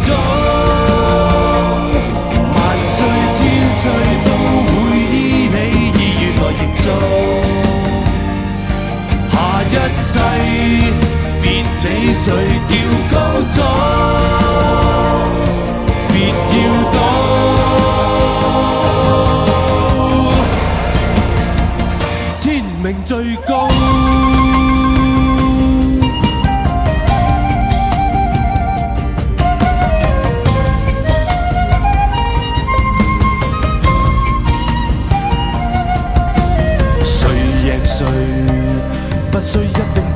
咗，萬歲千歲都會依你意願來營造。下一世別理誰調高咗，別要躲，天命最高。誰不需一定